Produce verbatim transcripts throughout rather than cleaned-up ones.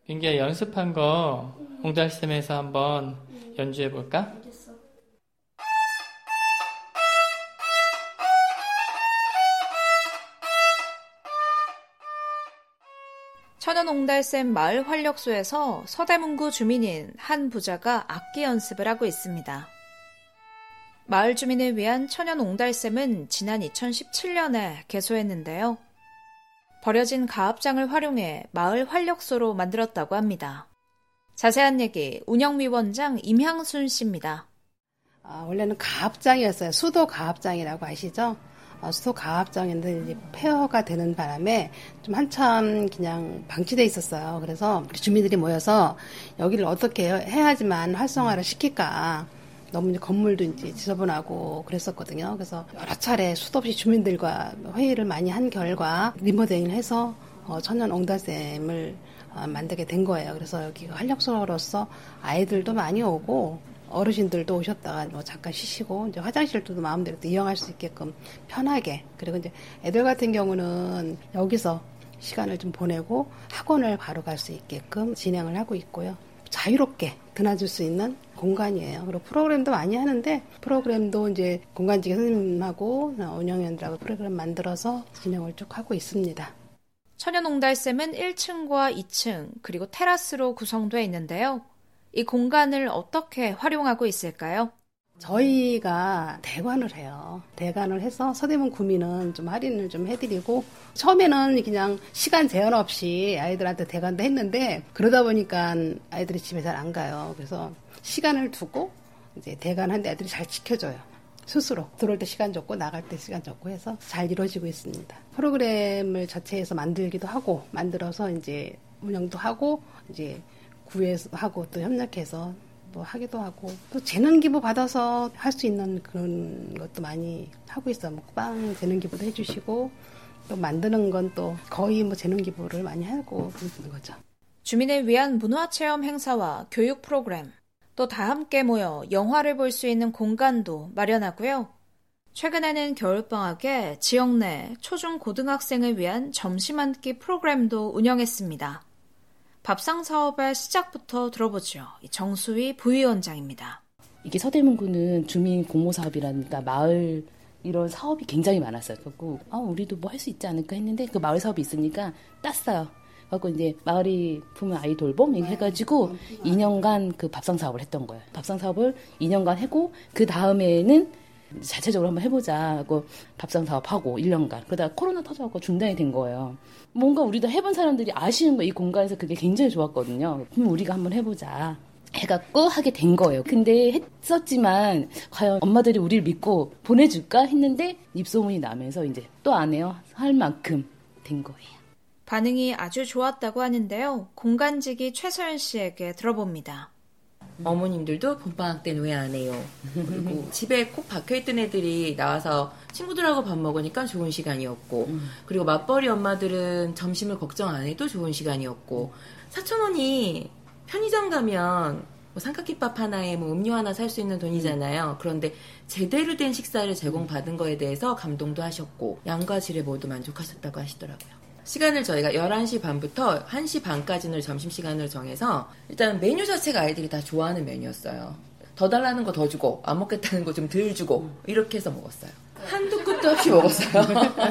민기야, 연습한 거 옹달샘에서 한번 연주해볼까? 알겠어. 천연옹달샘 마을 활력소에서 서대문구 주민인 한 부자가 악기 연습을 하고 있습니다. 마을 주민을 위한 천연옹달샘은 지난 이천십칠 년에 개소했는데요. 버려진 가압장을 활용해 마을 활력소로 만들었다고 합니다. 자세한 얘기 운영위원장 임향순 씨입니다. 아, 원래는 가압장이었어요. 수도 가압장이라고 아시죠? 어, 수도 가압장인데 이제 폐허가 되는 바람에 좀 한참 그냥 방치돼 있었어요. 그래서 주민들이 모여서 여기를 어떻게 해야지만 활성화를 시킬까. 너무 이제 건물도 이제 지저분하고 그랬었거든요. 그래서 여러 차례 수도 없이 주민들과 회의를 많이 한 결과 리모델링을 해서 어, 천연 옹달샘을 어, 만들게 된 거예요. 그래서 여기 활력소로서 아이들도 많이 오고 어르신들도 오셨다가 뭐 잠깐 쉬시고 이제 화장실도 마음대로 또 이용할 수 있게끔 편하게, 그리고 이제 애들 같은 경우는 여기서 시간을 좀 보내고 학원을 바로 갈 수 있게끔 진행을 하고 있고요. 자유롭게 드나들 수 있는 공간이에요. 그리고 프로그램도 많이 하는데 프로그램도 이제 공간지기 선생님하고 운영위원들하고 프로그램 만들어서 진행을 쭉 하고 있습니다. 천연옹달샘은 일 층과 이 층 그리고 테라스로 구성되어 있는데요. 이 공간을 어떻게 활용하고 있을까요? 저희가 대관을 해요. 대관을 해서 서대문 구민은 좀 할인을 좀 해드리고, 처음에는 그냥 시간 제한 없이 아이들한테 대관도 했는데 그러다 보니까 아이들이 집에 잘 안 가요. 그래서 시간을 두고 이제 대관하는데 애들이 잘 지켜줘요. 스스로 들어올 때 시간 줬고 나갈 때 시간 줬고 해서 잘 이루어지고 있습니다. 프로그램을 자체에서 만들기도 하고 만들어서 이제 운영도 하고 이제 구에서 하고 또 협력해서 뭐 하기도 하고 또 재능 기부 받아서 할 수 있는 그런 것도 많이 하고 있어요. 뭐 빵 재능 기부도 해주시고 또 만드는 건 또 거의 뭐 재능 기부를 많이 하고 있는 거죠. 주민을 위한 문화체험 행사와 교육 프로그램, 또 다 함께 모여 영화를 볼 수 있는 공간도 마련하고요. 최근에는 겨울방학에 지역 내 초중 고등학생을 위한 점심 한 끼 프로그램도 운영했습니다. 밥상 사업의 시작부터 들어보죠. 정수희 부위원장입니다. 이게 서대문구는 주민 공모 사업이라니까 마을 이런 사업이 굉장히 많았어요. 그래서 아, 우리도 뭐 할 수 있지 않을까 했는데 그 마을 사업이 있으니까 땄어요. 그래서 이제 마을이 품은 아이 돌봄 해가지고 이 년간 그 밥상 사업을 했던 거예요. 밥상 사업을 이 년간 하고 그 다음에는 자체적으로 한번 해보자 하고 밥상 사업하고 일 년간. 그러다가 코로나 터져갖고 중단이 된 거예요. 뭔가 우리도 해본 사람들이 아시는 거, 이 공간에서 그게 굉장히 좋았거든요. 그럼 우리가 한번 해보자 해갖고 하게 된 거예요. 근데 했었지만 과연 엄마들이 우리를 믿고 보내줄까 했는데 입소문이 나면서 이제 또 안 해요. 할 만큼 된 거예요. 반응이 아주 좋았다고 하는데요. 공간지기 최서연 씨에게 들어봅니다. 어머님들도 봄방학 때는 왜 안 해요? 그리고 집에 꼭 박혀있던 애들이 나와서 친구들하고 밥 먹으니까 좋은 시간이었고, 음. 그리고 맞벌이 엄마들은 점심을 걱정 안 해도 좋은 시간이었고, 사천 원이 편의점 가면 뭐 삼각김밥 하나에 뭐 음료 하나 살 수 있는 돈이잖아요. 그런데 제대로 된 식사를 제공받은 거에 대해서 감동도 하셨고 양과 질에 모두 만족하셨다고 하시더라고요. 시간을 저희가 열한 시 반부터 한 시 반까지는 점심시간을 정해서 일단 메뉴 자체가 아이들이 다 좋아하는 메뉴였어요. 더 달라는 거 더 주고 안 먹겠다는 거 좀 덜 주고 이렇게 해서 먹었어요. 한두 끝도 없이 먹었어요.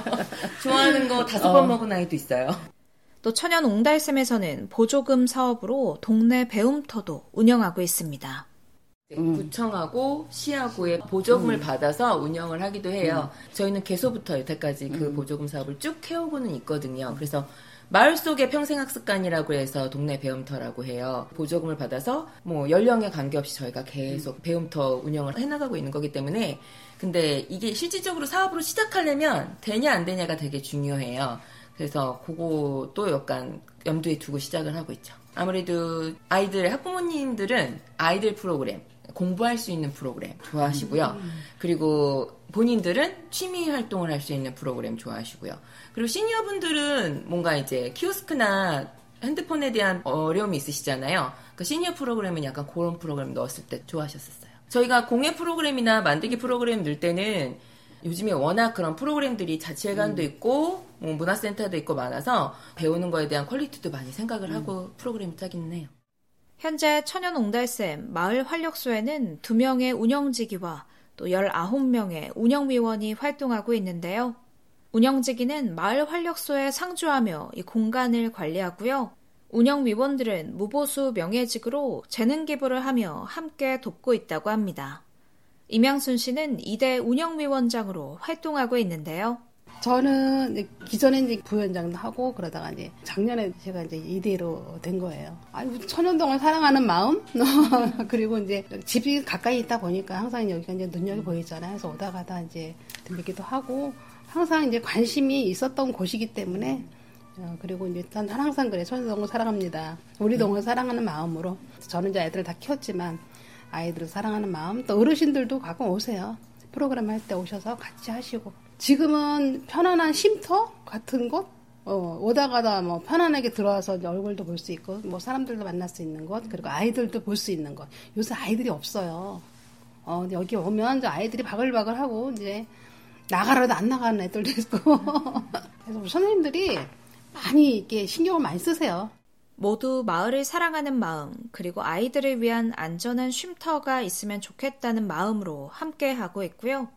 좋아하는 거 다섯 번 어. 먹은 아이도 있어요. 또 천연 옹달샘에서는 보조금 사업으로 동네 배움터도 운영하고 있습니다. 음. 구청하고 시하고의 보조금을 음. 받아서 운영을 하기도 해요. 음. 저희는 개소부터 여태까지 그 음. 보조금 사업을 쭉 해오고는 있거든요. 그래서 마을 속의 평생학습관이라고 해서 동네 배움터라고 해요. 보조금을 받아서 뭐 연령에 관계없이 저희가 계속 음. 배움터 운영을 해나가고 있는 거기 때문에, 근데 이게 실질적으로 사업으로 시작하려면 되냐 안 되냐가 되게 중요해요. 그래서 그것도 약간 염두에 두고 시작을 하고 있죠. 아무래도 아이들, 학부모님들은 아이들 프로그램, 공부할 수 있는 프로그램 좋아하시고요. 음. 그리고 본인들은 취미 활동을 할 수 있는 프로그램 좋아하시고요. 그리고 시니어분들은 뭔가 이제 키오스크나 핸드폰에 대한 어려움이 있으시잖아요. 그 시니어 프로그램은 약간 그런 프로그램 넣었을 때 좋아하셨었어요. 저희가 공예 프로그램이나 만들기 프로그램 넣을 때는 요즘에 워낙 그런 프로그램들이 자치회관도 음. 있고 뭐 문화센터도 있고 많아서 배우는 거에 대한 퀄리티도 많이 생각을 음. 하고 프로그램을 짜기는 해요. 현재 천연옹달샘 마을 활력소에는 두 명의 운영지기와 또 열아홉 명의 운영위원이 활동하고 있는데요. 운영지기는 마을 활력소에 상주하며 이 공간을 관리하고요. 운영위원들은 무보수 명예직으로 재능 기부를 하며 함께 돕고 있다고 합니다. 임양순 씨는 이 대 운영위원장으로 활동하고 있는데요. 저는 이제 기존에 이제 부위원장도 하고 그러다가 이제 작년에 제가 이제 이 대로 된 거예요. 아니, 천연동을 사랑하는 마음? 그리고 이제 집이 가까이 있다 보니까 항상 여기가 이제 눈여겨 보이잖아요. 그래서 오다 가다 이제 들리기도 하고 항상 이제 관심이 있었던 곳이기 때문에 어, 그리고 이제 난 항상 그래. 천연동을 사랑합니다. 우리 동을 사랑하는 마음으로. 저는 이제 아이들을 다 키웠지만 아이들을 사랑하는 마음, 또 어르신들도 가끔 오세요. 프로그램 할 때 오셔서 같이 하시고. 지금은 편안한 쉼터 같은 곳, 어, 오다 가다 뭐 편안하게 들어와서 이제 얼굴도 볼 수 있고, 뭐 사람들도 만날 수 있는 곳, 그리고 아이들도 볼 수 있는 곳. 요새 아이들이 없어요. 어, 여기 오면 이제 아이들이 바글바글 하고, 이제 나가라도 안 나가는 애들도 있고. 그래서 우리 선생님들이 많이 이렇게 신경을 많이 쓰세요. 모두 마을을 사랑하는 마음, 그리고 아이들을 위한 안전한 쉼터가 있으면 좋겠다는 마음으로 함께 하고 있고요.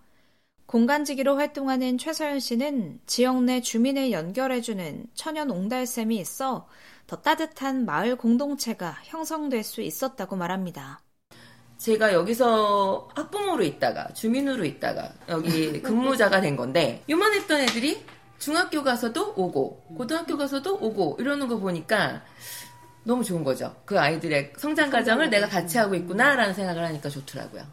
공간지기로 활동하는 최서연 씨는 지역 내 주민을 연결해주는 천연옹달샘이 있어 더 따뜻한 마을 공동체가 형성될 수 있었다고 말합니다. 제가 여기서 학부모로 있다가 주민으로 있다가 여기 근무자가 된 건데 요만했던 애들이 중학교 가서도 오고 고등학교 가서도 오고 이러는 거 보니까 너무 좋은 거죠. 그 아이들의 성장 과정을 내가 같이 하고 있구나라는 생각을 하니까 좋더라고요.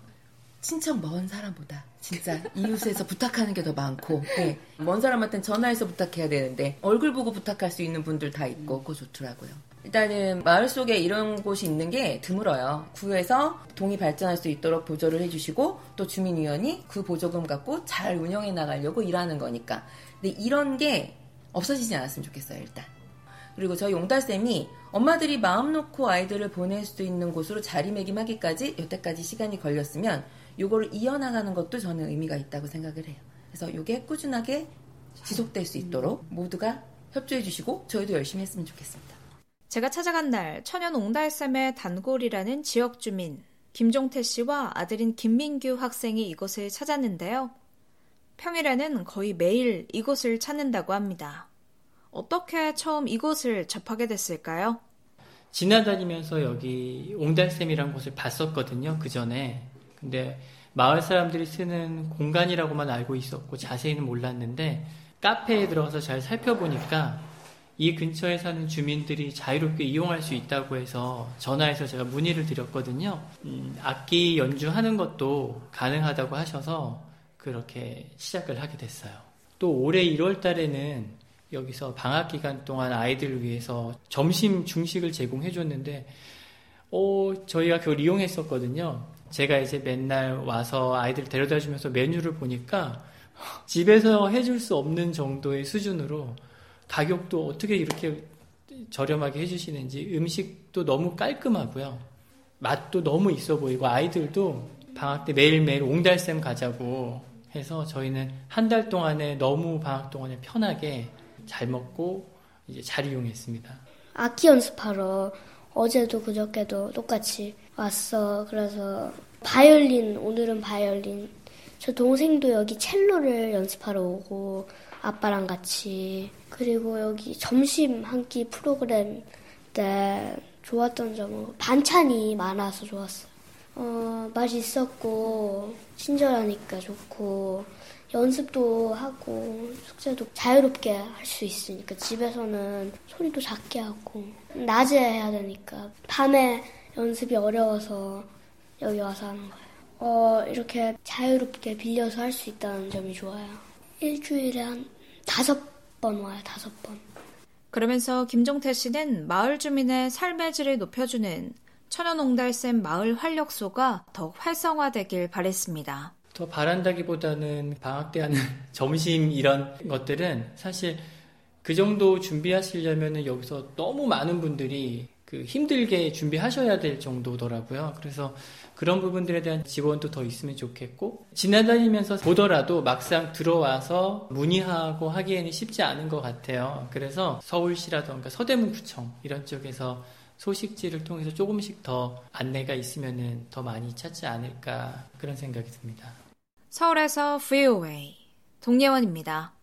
친척 먼 사람보다 진짜 이웃에서 부탁하는 게 더 많고 네. 먼 사람한테는 전화해서 부탁해야 되는데 얼굴 보고 부탁할 수 있는 분들 다 있고 그거 좋더라고요. 일단은 마을 속에 이런 곳이 있는 게 드물어요. 구에서 동이 발전할 수 있도록 보조를 해주시고 또 주민위원이 그 보조금 갖고 잘 운영해 나가려고 일하는 거니까. 근데 이런 게 없어지지 않았으면 좋겠어요. 일단. 그리고 저희 옹달샘이 엄마들이 마음 놓고 아이들을 보낼 수 있는 곳으로 자리매김하기까지 여태까지 시간이 걸렸으면 요거를 이어나가는 것도 저는 의미가 있다고 생각을 해요. 그래서 요게 꾸준하게 지속될 수 있도록 모두가 협조해 주시고 저희도 열심히 했으면 좋겠습니다. 제가 찾아간 날 천연옹달샘의 단골이라는 지역 주민 김종태 씨와 아들인 김민규 학생이 이곳을 찾았는데요. 평일에는 거의 매일 이곳을 찾는다고 합니다. 어떻게 처음 이곳을 접하게 됐을까요? 지나다니면서 여기 옹달샘이라는 곳을 봤었거든요. 그 전에. 근데 마을 사람들이 쓰는 공간이라고만 알고 있었고 자세히는 몰랐는데 카페에 들어가서 잘 살펴보니까 이 근처에 사는 주민들이 자유롭게 이용할 수 있다고 해서 전화해서 제가 문의를 드렸거든요. 음, 악기 연주하는 것도 가능하다고 하셔서 그렇게 시작을 하게 됐어요. 또 올해 일월 달에는 여기서 방학 기간 동안 아이들을 위해서 점심 중식을 제공해 줬는데 어, 저희가 그걸 이용했었거든요. 제가 이제 맨날 와서 아이들 데려다 주면서 메뉴를 보니까 집에서 해줄 수 없는 정도의 수준으로 가격도 어떻게 이렇게 저렴하게 해주시는지 음식도 너무 깔끔하고요. 맛도 너무 있어 보이고 아이들도 방학 때 매일매일 옹달샘 가자고 해서 저희는 한 달 동안에 너무 방학 동안에 편하게 잘 먹고 이제 잘 이용했습니다. 악기 연습하러 어제도 그저께도 똑같이 왔어. 그래서 바이올린, 오늘은 바이올린. 저 동생도 여기 첼로를 연습하러 오고 아빠랑 같이. 그리고 여기 점심 한 끼 프로그램 때 좋았던 점은 반찬이 많아서 좋았어요. 어, 맛있었고 친절하니까 좋고 연습도 하고 숙제도 자유롭게 할 수 있으니까 집에서는 소리도 작게 하고 낮에 해야 되니까 밤에 연습이 어려워서 여기 와서 하는 거예요. 어, 이렇게 자유롭게 빌려서 할 수 있다는 점이 좋아요. 일주일에 한 다섯 번 와요, 다섯 번. 그러면서 김종태 씨는 마을 주민의 삶의 질을 높여주는 천연옹달샘 마을 활력소가 더욱 활성화되길 바랬습니다. 더 바란다기보다는 방학 때 하는 점심 이런 것들은 사실 그 정도 준비하시려면 여기서 너무 많은 분들이 그 힘들게 준비하셔야 될 정도더라고요. 그래서 그런 부분들에 대한 지원도 더 있으면 좋겠고, 지나다니면서 보더라도 막상 들어와서 문의하고 하기에는 쉽지 않은 것 같아요. 그래서 서울시라던가 서대문구청 이런 쪽에서 소식지를 통해서 조금씩 더 안내가 있으면은 더 많이 찾지 않을까, 그런 생각이 듭니다. 서울에서 브이오에이 동예원입니다.